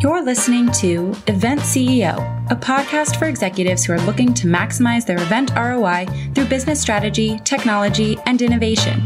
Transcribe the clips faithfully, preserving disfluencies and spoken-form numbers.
You're listening to Event C E O, a podcast for executives who are looking to maximize their event R O I through business strategy, technology, and innovation.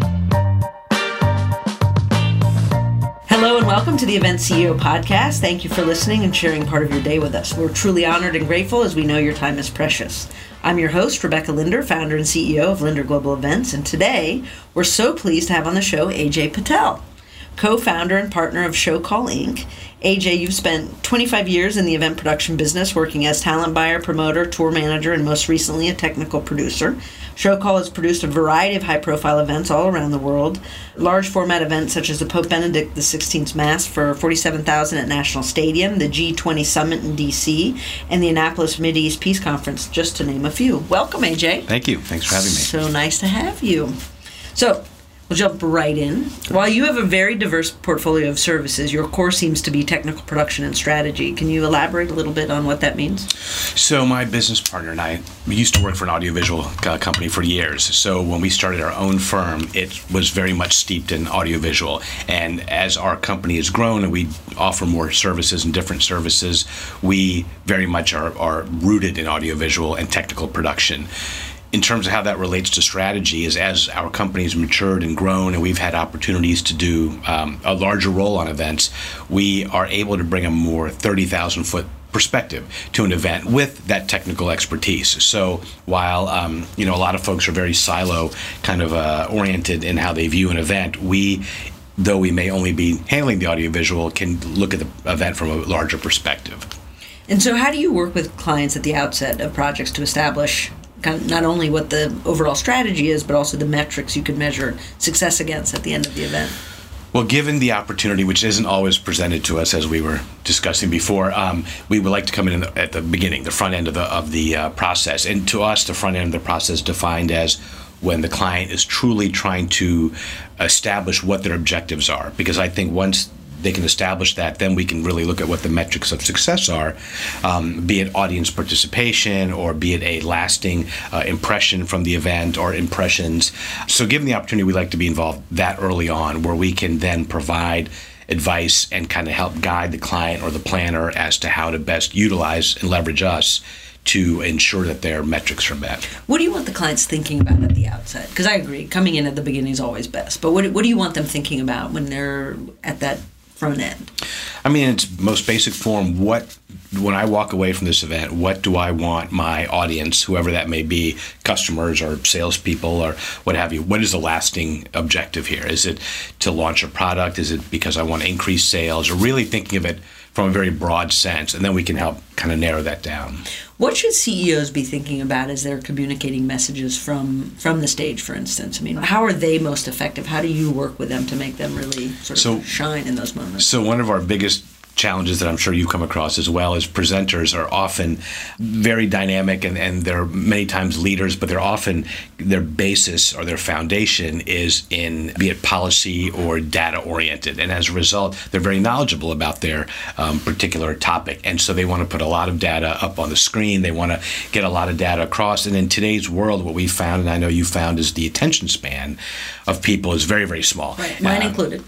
Hello and welcome to the Event C E O podcast. Thank you for listening and sharing part of your day with us. We're truly honored and grateful as we know your time is precious. I'm your host, Rebecca Linder, founder and C E O of Linder Global Events, and today we're so pleased to have on the show A J Patel, co-founder and partner of Showcall Incorporated. A J, you've spent twenty-five years in the event production business, working as talent buyer, promoter, tour manager, and most recently a technical producer. Showcall has produced a variety of high-profile events all around the world. Large-format events such as the Pope Benedict the sixteenth Mass for forty-seven thousand at National Stadium, the G twenty Summit in D C, and the Annapolis Mideast Peace Conference, just to name a few. Welcome, A J. Thank you. Thanks for having me. So nice to have you. So, we'll jump right in. While you have a very diverse portfolio of services, your core seems to be technical production and strategy. Can you elaborate a little bit on what that means? So my business partner and I, we used to work for an audiovisual uh, company for years. So when we started our own firm, it was very much steeped in audiovisual. And as our company has grown and we offer more services and different services, we very much are, are rooted in audiovisual and technical production. In terms of how that relates to strategy is as our company's matured and grown and we've had opportunities to do um, a larger role on events, we are able to bring a more thirty thousand foot perspective to an event with that technical expertise. So while um, you know a lot of folks are very silo kind of uh, oriented in how they view an event, we, though we may only be handling the audiovisual, can look at the event from a larger perspective. And so how do you work with clients at the outset of projects to establish kind of not only what the overall strategy is, but also the metrics you can measure success against at the end of the event? Well, given the opportunity, which isn't always presented to us as we were discussing before, um, we would like to come in at the beginning, the front end of the of the uh, process. And to us, the front end of the process defined as when the client is truly trying to establish what their objectives are. Because I think once they can establish that, then we can really look at what the metrics of success are, um, be it audience participation or be it a lasting uh, impression from the event or impressions. So given the opportunity, we like to be involved that early on where we can then provide advice and kind of help guide the client or the planner as to how to best utilize and leverage us to ensure that their metrics are met. What do you want the clients thinking about at the outset? Because I agree, coming in at the beginning is always best. But what, what do you want them thinking about when they're at that front end? I mean, in its most basic form, what when I walk away from this event, what do I want my audience, whoever that may be, customers or salespeople or what have you, what is the lasting objective here? Is it to launch a product? Is it because I want to increase sales? Or really thinking of it from a very broad sense, and then we can help kind of narrow that down. What should C E Os be thinking about as they're communicating messages from, from the stage, for instance? I mean, how are they most effective? How do you work with them to make them really sort of so, shine in those moments? So one of our biggest challenges that I'm sure you've come across as well is presenters are often very dynamic and, and they're many times leaders, but they're often, their basis or their foundation is in, be it policy or data oriented. And as a result, they're very knowledgeable about their um, particular topic. And so they want to put a lot of data up on the screen. They want to get a lot of data across. And in today's world, what we found, and I know you found, is the attention span of people is very, very small. Right, mine uh, included.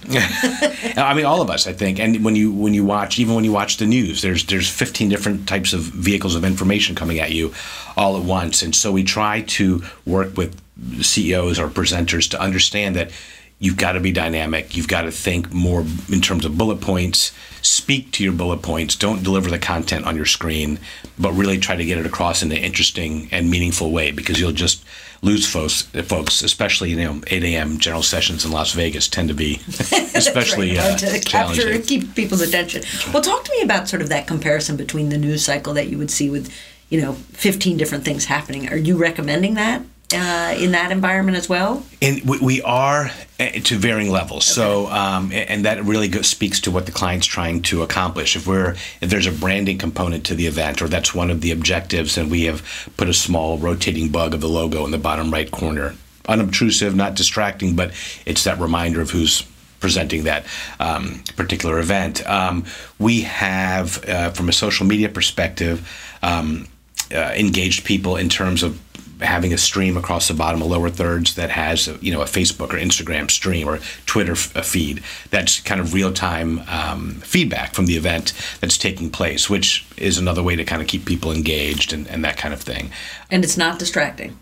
I mean, all of us, I think. And when you when you watch Even when you watch the news, there's there's fifteen different types of vehicles of information coming at you all at once. And so we try to work with C E Os or presenters to understand that you've got to be dynamic. You've got to think more in terms of bullet points. Speak to your bullet points. Don't deliver the content on your screen, but really try to get it across in an interesting and meaningful way, because you'll just lose folks, folks especially, you know, eight a.m. general sessions in Las Vegas tend to be especially right. uh, to challenging. Capture, keep people's attention. Well, talk to me about sort of that comparison between the news cycle that you would see with, you know, fifteen different things happening. Are you recommending that uh, in that environment as well? And we, we are to varying levels. Okay. So, um, and that really go, speaks to what the client's trying to accomplish. If we're, if there's a branding component to the event, or that's one of the objectives, and we have put a small rotating bug of the logo in the bottom right corner, unobtrusive, not distracting, but it's that reminder of who's presenting that um, particular event. Um, we have, uh, from a social media perspective, um, uh, engaged people in terms of having a stream across the bottom of lower thirds that has, you know, a Facebook or Instagram stream or Twitter f- a feed. That's kind of real-time um, feedback from the event that's taking place, which is another way to kind of keep people engaged and, and that kind of thing. And it's not distracting.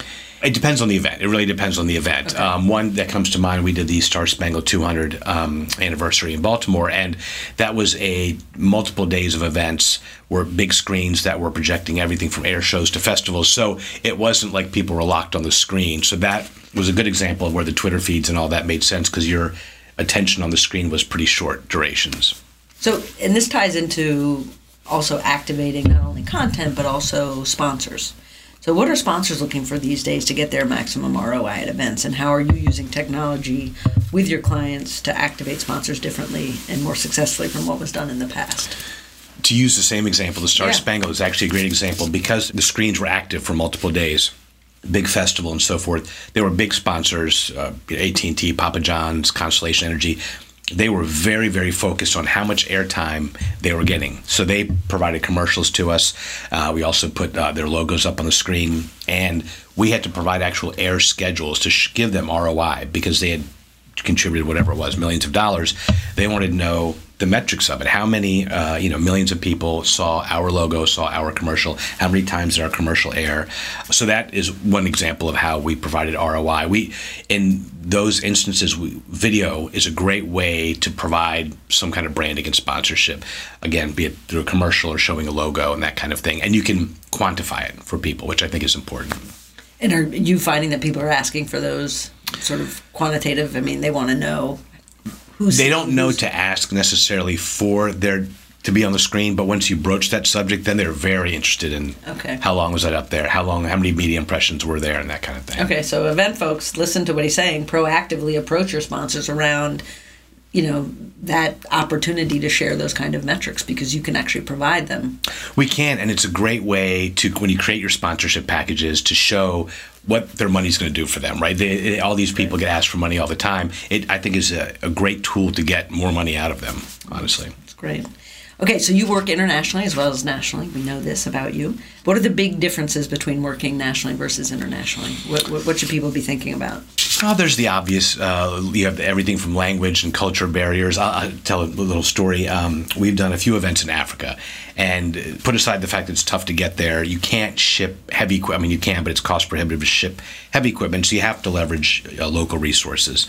It depends on the event. It really depends on the event. Okay. Um, one that comes to mind, we did the Star Spangled two hundred um, anniversary in Baltimore, and that was a multiple days of events where big screens that were projecting everything from air shows to festivals. So it wasn't like people were locked on the screen. So that was a good example of where the Twitter feeds and all that made sense because your attention on the screen was pretty short durations. So, and this ties into also activating not only content, but also sponsors. So what are sponsors looking for these days to get their maximum R O I at events, and how are you using technology with your clients to activate sponsors differently and more successfully from what was done in the past? To use the same example, the Star Yeah. Spangled is actually a great example because the screens were active for multiple days, big festival and so forth. They were big sponsors, uh, A T and T, Papa John's, Constellation Energy. They were very, very focused on how much airtime they were getting. So they provided commercials to us. Uh, we also put uh, their logos up on the screen. And we had to provide actual air schedules to sh- give them R O I because they had contributed whatever it was, millions of dollars. They wanted to know the metrics of it. How many, uh, you know, millions of people saw our logo, saw our commercial, how many times did our commercial air? So that is one example of how we provided R O I. We, in those instances, we, video is a great way to provide some kind of branding and sponsorship. Again, be it through a commercial or showing a logo and that kind of thing. And you can quantify it for people, which I think is important. And are you finding that people are asking for those sort of quantitative, I mean, they want to know who's... They don't know who's, to ask necessarily for their to be on the screen, but once you broach that subject, then they're very interested in okay. how long was that up there, how long, how many media impressions were there, and that kind of thing. Okay, so event folks, listen to what he's saying. Proactively approach your sponsors around, you know, that opportunity to share those kind of metrics because you can actually provide them. We can, and it's a great way to, when you create your sponsorship packages, to show what their money's going to do for them, right? They, they, all these people get asked for money all the time. It, I think, is a, a great tool to get more money out of them, honestly. That's great. Okay, so you work internationally as well as nationally. We know this about you. What are the big differences between working nationally versus internationally? What, what, what should people be thinking about? Oh, there's the obvious. Uh, you have everything from language and culture barriers. I'll, I'll tell a little story. Um, we've done a few events in Africa, and put aside the fact that it's tough to get there, you can't ship heavy equipment. I mean, you can, but it's cost prohibitive to ship heavy equipment, so you have to leverage uh, local resources.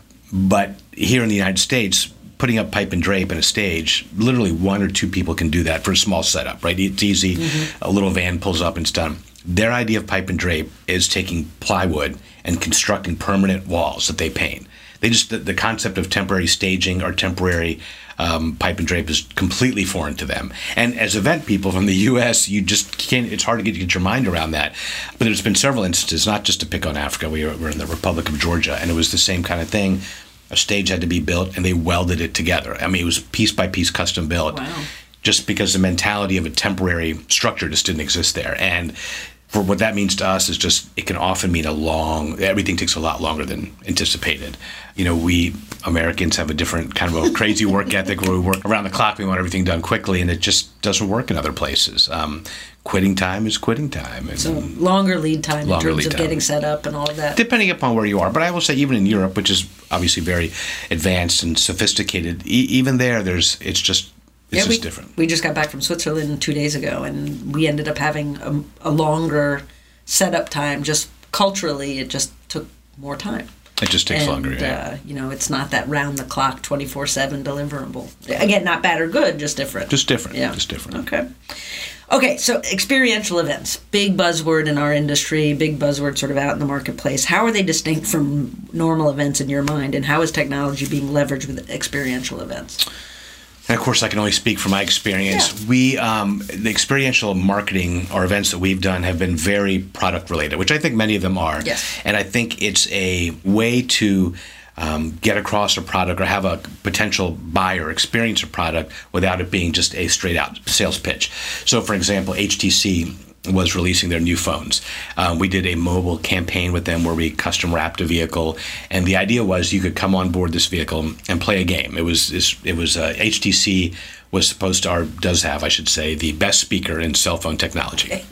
But here in the United States, putting up pipe and drape in a stage, literally one or two people can do that for a small setup, right? It's easy. Mm-hmm. A little van pulls up and it's done. Their idea of pipe and drape is taking plywood and constructing permanent walls that they paint. They just the, the concept of temporary staging or temporary um, pipe and drape is completely foreign to them. And as event people from the U S, you just can't. It's hard to get, get your mind around that. But there's been several instances, not just to pick on Africa. We were, we're in the Republic of Georgia, and it was the same kind of thing. A stage had to be built, and they welded it together. I mean, it was piece by piece, custom built. Wow. Just because the mentality of a temporary structure just didn't exist there. And for what that means to us is just, it can often mean a long, everything takes a lot longer than anticipated. You know, we Americans have a different kind of a crazy work ethic where we work around the clock, we want everything done quickly, and it just doesn't work in other places. Um, quitting time is quitting time. And so longer lead time longer in terms of time. getting set up and all of that. Depending upon where you are. But I will say even in Europe, which is obviously very advanced and sophisticated, e- even there, there's it's just it's yeah, just we, different. We just got back from Switzerland two days ago, and we ended up having a, a longer setup time. Just culturally, it just took more time. It just takes and, longer, yeah. Uh, you know, it's not that round-the-clock, twenty-four seven deliverable. Again, not bad or good, just different. Just different, yeah. just different. Okay. Okay, so experiential events, big buzzword in our industry, big buzzword sort of out in the marketplace. How are they distinct from normal events in your mind, and how is technology being leveraged with experiential events? And of course, I can only speak from my experience. Yeah. We, um, the experiential marketing or events that we've done have been very product related, which I think many of them are. Yes. And I think it's a way to um, get across a product or have a potential buyer experience a product without it being just a straight out sales pitch. So, for example, H T C was releasing their new phones. Um, we did a mobile campaign with them where we custom wrapped a vehicle, and the idea was you could come on board this vehicle and play a game. It was it was uh, H T C was supposed to, or does have, I should say, the best speaker in cell phone technology.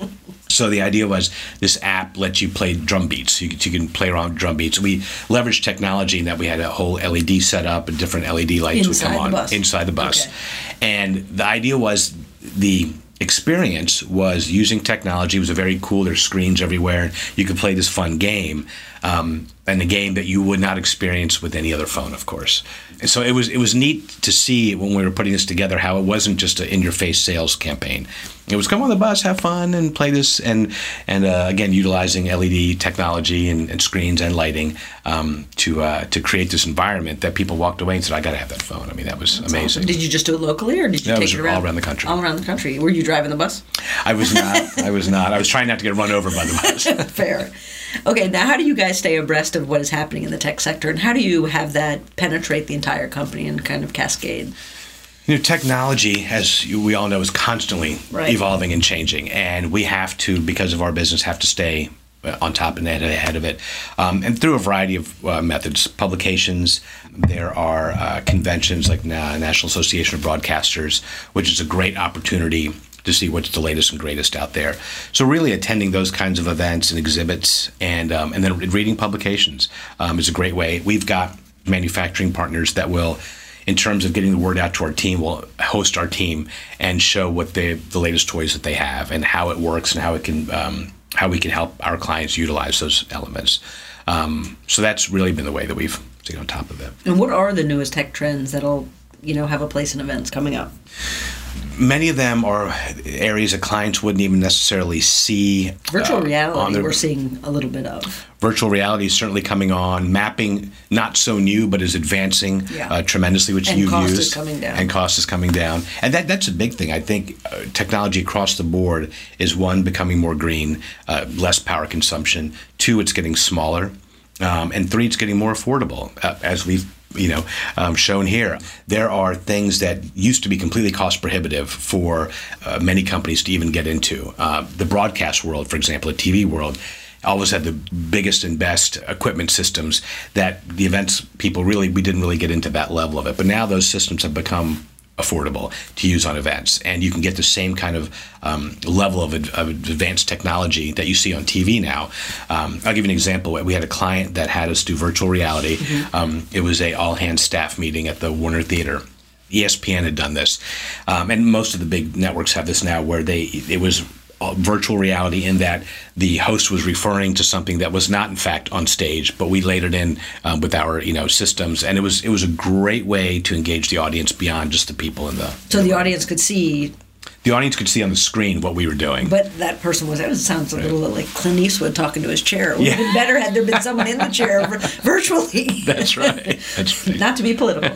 So the idea was this app lets you play drum beats. You, you can play around with drum beats. We leveraged technology in that we had a whole L E D set up and different L E D lights inside would come on the bus. inside the bus. Okay. And the idea was the experience was using technology. It was a very cool. There's screens everywhere. You could play this fun game, um, and a game that you would not experience with any other phone, of course. And so it was it was neat to see when we were putting this together how it wasn't just an in-your-face sales campaign. It was come on the bus, have fun, and play this, and and uh, again utilizing L E D technology and, and screens and lighting um, to uh, to create this environment that people walked away and said, "I got to have that phone." I mean, that was That's amazing. Awesome. Did you just do it locally, or did you That take was it around? all around the country? All around the country. Were you driving the bus? I was not. I was not. I was trying not to get run over by the bus. Fair. Okay, now how do you guys stay abreast of what is happening in the tech sector, and how do you have that penetrate the entire company and kind of cascade? You know, technology, as we all know, is constantly Right. evolving and changing, and we have to, because of our business, have to stay on top and ahead of it, um, and through a variety of uh, methods. Publications, there are uh, conventions like Na- National Association of Broadcasters, which is a great opportunity to see what's the latest and greatest out there. So really attending those kinds of events and exhibits, and um, and then reading publications um, is a great way. We've got manufacturing partners that will, in terms of getting the word out to our team, will host our team and show what they, the latest toys that they have and how it works and how it can um, how we can help our clients utilize those elements. Um, so that's really been the way that we've stayed on top of it. And what are the newest tech trends that'll, you know, have a place in events coming up? Many of them are areas that clients wouldn't even necessarily see. Virtual uh, reality, on their- we're seeing a little bit of. Virtual reality is certainly coming on. Mapping, not so new, but is advancing Yeah. uh, tremendously, which And you've cost is used. coming down. And cost is coming down. And that that's a big thing. I think uh, technology across the board is, one, becoming more green, uh, less power consumption. Two, it's getting smaller. Um, and three, it's getting more affordable, uh, as we've you know, um, shown here. There are things that used to be completely cost prohibitive for uh, many companies to even get into. Uh, the broadcast world, for example, the T V world, always had the biggest and best equipment systems that the events people really, we didn't really get into that level of it. But now those systems have become affordable to use on events, and you can get the same kind of um, level of, of advanced technology that you see on T V now. Um, I'll give you an example. We had a client that had us do virtual reality. Mm-hmm. Um, it was a all-hands staff meeting at the Warner Theater. E S P N had done this, um, and most of the big networks have this now, where they it was virtual reality in that the host was referring to something that was not in fact on stage, but we laid it in um, with our you know systems, and it was it was a great way to engage the audience beyond just the people in the. So the audience could see. The audience could see on the screen what we were doing. But that person was, it sounds a little like Clint Eastwood talking to his chair. It would have been better had there been someone in the chair virtually. That's right. That's right. Not to be political.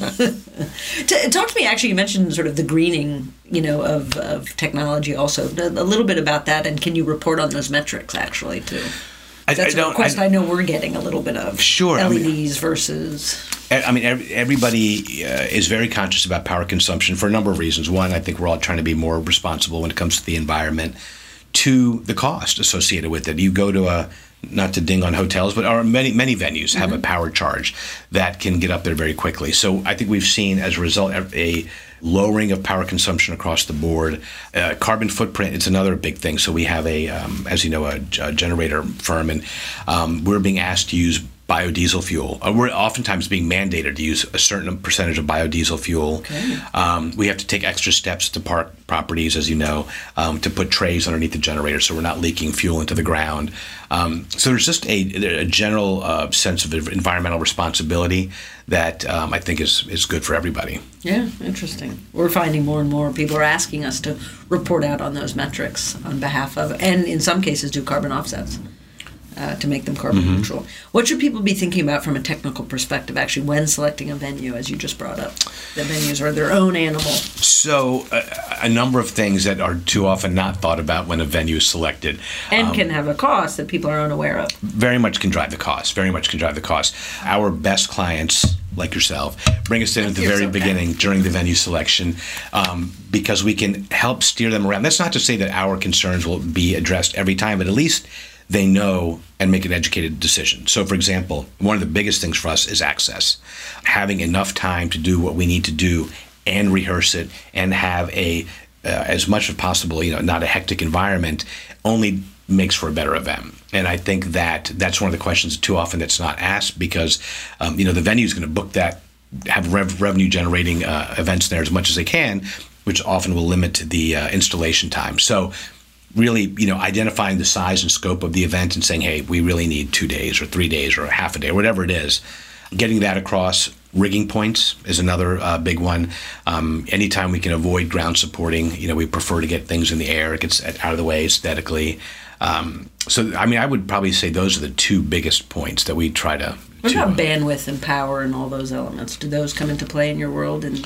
to, talk to me, actually, you mentioned sort of the greening, you know, of, of technology also. A, a little bit about that, and can you report on those metrics, actually, too? I, That's I don't, a request I, I know we're getting a little bit of. Sure. L E Ds I mean, versus... I mean, everybody uh, is very conscious about power consumption for a number of reasons. One, I think we're all trying to be more responsible when it comes to the environment. Two, the cost associated with it. You go to a, not to ding on hotels, but our many many venues have mm-hmm. a power charge that can get up there very quickly. So I think we've seen, as a result, a lowering of power consumption across the board. Uh, carbon footprint, it's another big thing. So we have a, um, as you know, a, a generator firm, and um, we're being asked to use biodiesel fuel. Uh, we're oftentimes being mandated to use a certain percentage of biodiesel fuel. Okay. Um, we have to take extra steps to park properties, as you know, um, to put trays underneath the generator so we're not leaking fuel into the ground. Um, so there's just a, a general uh, sense of environmental responsibility that um, I think is, is good for everybody. Yeah, interesting. We're finding more and more people are asking us to report out on those metrics on behalf of, and in some cases do carbon offsets. Uh, to make them carbon mm-hmm. neutral. What should people be thinking about from a technical perspective, actually, when selecting a venue, as you just brought up? The venues are their own animal. So, uh, a number of things that are too often not thought about when a venue is selected. And um, can have a cost that people are unaware of. Very much can drive the cost. Very much can drive the cost. Our best clients, like yourself, bring us in at the very okay. beginning during the venue selection um, because we can help steer them around. That's not to say that our concerns will be addressed every time, but at least they know and make an educated decision. So, for example, one of the biggest things for us is access. Having enough time to do what we need to do and rehearse it and have a uh, as much as possible, you know, not a hectic environment, only makes for a better event. And I think that that's one of the questions too often that's not asked, because, um, you know, the venue is going to book that, have rev- revenue generating uh, events there as much as they can, which often will limit the uh, installation time. So really, you know, identifying the size and scope of the event and saying, hey, we really need two days or three days or half a day, or whatever it is. Getting that across. Rigging points is another uh, big one. Um, anytime we can avoid ground supporting, you know, we prefer to get things in the air. It gets out of the way aesthetically. Um, so, I mean, I would probably say those are the two biggest points that we try to... What to, about bandwidth and power and all those elements? Do those come into play in your world? And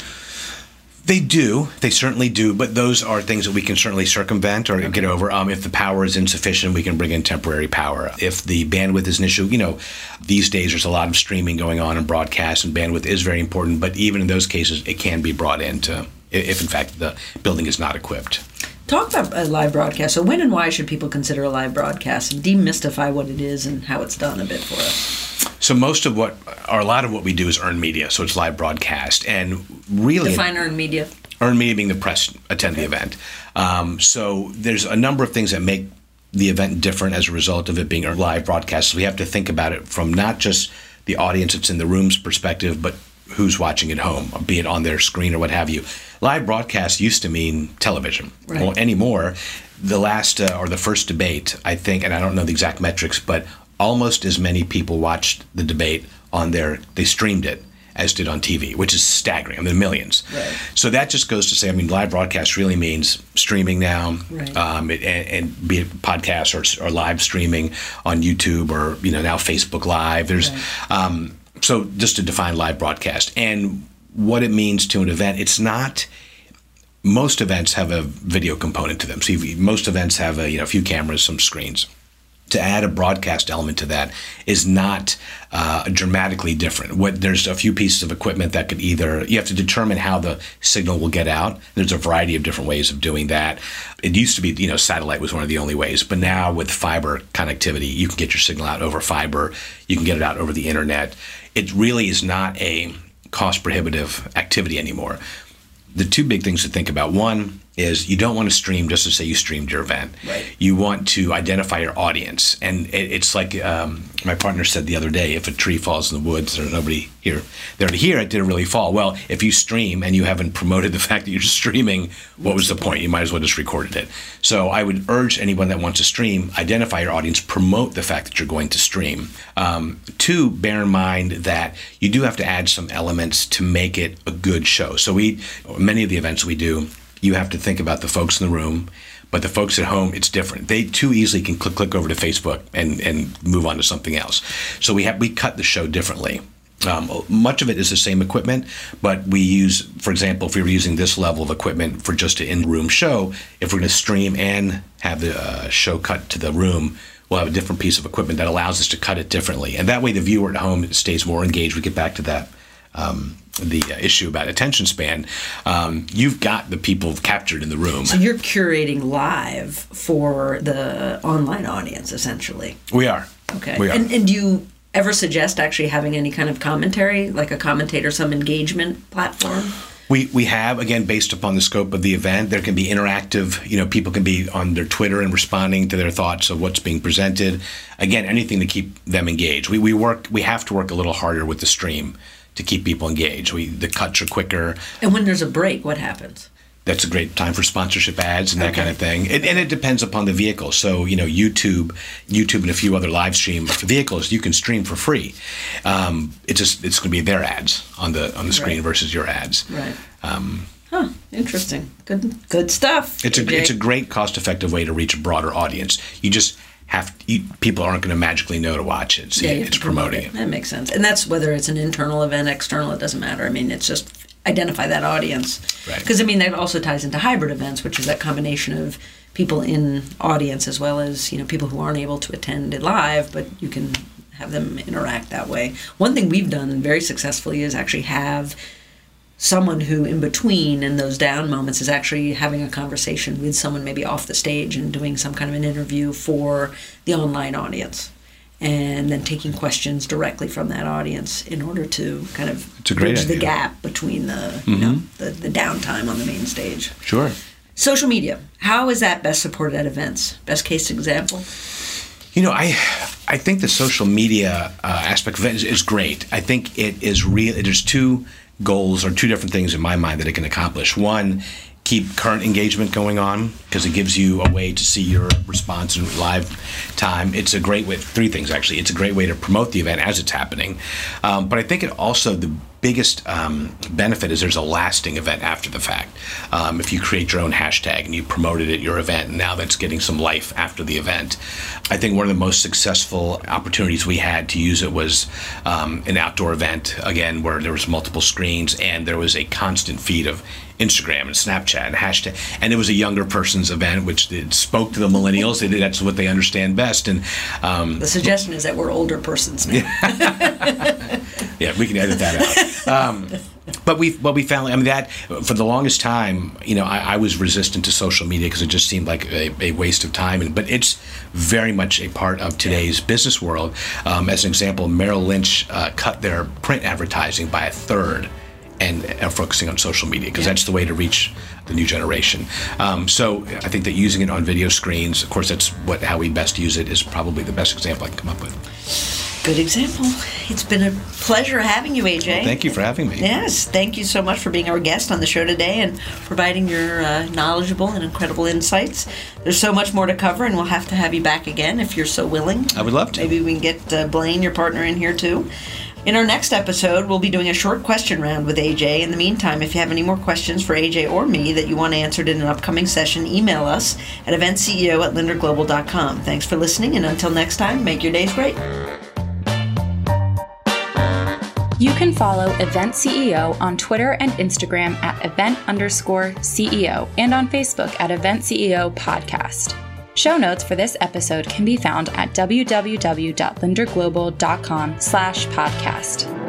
They do. They certainly do. But those are things that we can certainly circumvent or okay. get over. Um, if the power is insufficient, we can bring in temporary power. If the bandwidth is an issue, you know, these days there's a lot of streaming going on and broadcast, and bandwidth is very important. But even in those cases, it can be brought into, if in fact the building is not equipped. Talk about a live broadcast. So when and why should people consider a live broadcast, and demystify what it is and how it's done a bit for us? So most of what, or a lot of what we do is earned media. So it's live broadcast, and really define earned media. Earned media being the press attend okay. the event. Um, so there's a number of things that make the event different as a result of it being a live broadcast. So we have to think about it from not just the audience that's in the room's perspective, but who's watching at home, be it on their screen or what have you. Live broadcast used to mean television. Right. Well, anymore, the last uh, or the first debate, I think, and I don't know the exact metrics, but almost as many people watched the debate on their, they streamed it, as did on T V, which is staggering. I mean, millions. Right. So that just goes to say, I mean, live broadcast really means streaming now, right. um, it, and, and be it podcasts or, or live streaming on YouTube or, you know, now Facebook Live. There's, right. um, so just to define live broadcast and what it means to an event, it's not, most events have a video component to them. So you've, most events have a, you know, a few cameras, some screens. To add a broadcast element to that is not uh, dramatically different. What, there's a few pieces of equipment that could either, you have to determine how the signal will get out. There's a variety of different ways of doing that. It used to be, you know, satellite was one of the only ways, but now with fiber connectivity, you can get your signal out over fiber. You can get it out over the internet. It really is not a cost prohibitive activity anymore. The two big things to think about. One is you don't want to stream just to say you streamed your event. Right. You want to identify your audience. And it, it's like um, my partner said the other day, if a tree falls in the woods, there's nobody here there to hear it, did it really fall? Well, if you stream and you haven't promoted the fact that you're streaming, what was the point? You might as well just recorded it. So I would urge anyone that wants to stream, identify your audience, promote the fact that you're going to stream. Um, two, bear in mind that you do have to add some elements to make it a good show. So we, many of the events we do, you have to think about the folks in the room, but the folks at home, it's different. They too easily can click click over to Facebook and, and move on to something else. So we have we cut the show differently. Um, much of it is the same equipment, but we use, for example, if we were using this level of equipment for just an in-room show, if we're going to stream and have the uh, show cut to the room, we'll have a different piece of equipment that allows us to cut it differently. And that way the viewer at home stays more engaged. We get back to that. Um, the uh, issue about attention span, um, you've got the people captured in the room. So you're curating live for the online audience, essentially. We are. Okay. We are. And, and do you ever suggest actually having any kind of commentary, like a commentator, some engagement platform? We we have, again, based upon the scope of the event, there can be interactive, you know, people can be on their Twitter and responding to their thoughts of what's being presented. Again, anything to keep them engaged. We we work, we have to work a little harder with the stream to keep people engaged. We the cuts are quicker. And when there's a break, what happens? That's a great time for sponsorship ads and that okay. kind of thing. It, and it depends upon the vehicle. So, you know, YouTube, YouTube and a few other live stream vehicles, you can stream for free. Um, it's just it's going to be their ads on the on the screen right. versus your ads. Right. Um, huh. Interesting. Good. Good stuff. It's a A J. it's a great cost-effective way to reach a broader audience. You just have you, people aren't going to magically know to watch it. See, yeah, it's promoting it. That makes sense. And that's whether it's an internal event, external, it doesn't matter. I mean, it's just identify that audience. Right. Because, I mean, that also ties into hybrid events, which is that combination of people in audience as well as, you know, people who aren't able to attend it live, but you can have them interact that way. One thing we've done very successfully is actually have someone who in between in those down moments is actually having a conversation with someone maybe off the stage and doing some kind of an interview for the online audience, and then taking questions directly from that audience in order to kind of it's a great bridge idea. the gap between the, mm-hmm. you know, the, the downtime on the main stage. Sure. Social media, how is that best supported at events? Best case example? You know, I I think the social media uh, aspect of it is, is great. I think it is real. There's two goals or two different things in my mind that it can accomplish. One, keep current engagement going on because it gives you a way to see your response in live time. It's a great way, three things actually. It's a great way to promote the event as it's happening. Um, but I think it also, the biggest um, benefit is there's a lasting event after the fact. Um, if you create your own hashtag and you promoted it at your event, and now that's getting some life after the event. I think one of the most successful opportunities we had to use it was um, an outdoor event, again, where there was multiple screens and there was a constant feed of Instagram and Snapchat and hashtag, and it was a younger person's event, which it spoke to the millennials. It, that's what they understand best. And um, the suggestion is that we're older persons now. Yeah, we can edit that out. Um, but we, what we found, I mean, that for the longest time, you know, I, I was resistant to social media because it just seemed like a, a waste of time. And but it's very much a part of today's business world. Um, as an example, Merrill Lynch uh, cut their print advertising by a third and are focusing on social media because yeah. that's the way to reach the new generation. Um, so I think that using it on video screens, of course, that's what how we best use it, is probably the best example I can come up with. Good example. It's been a pleasure having you, A J. Well, thank you for having me. Yes, thank you so much for being our guest on the show today and providing your uh, knowledgeable and incredible insights. There's so much more to cover, and we'll have to have you back again if you're so willing. I would love to. Maybe we can get uh, Blaine, your partner, in here too. In our next episode, we'll be doing a short question round with A J. In the meantime, if you have any more questions for A J or me that you want answered in an upcoming session, email us at event C E O at linder global dot com. Thanks for listening, and until next time, make your days great. You can follow Event C E O on Twitter and Instagram at event underscore CEO and on Facebook at Event C E O Podcast. Show notes for this episode can be found at w w w dot linder global dot com slash podcast.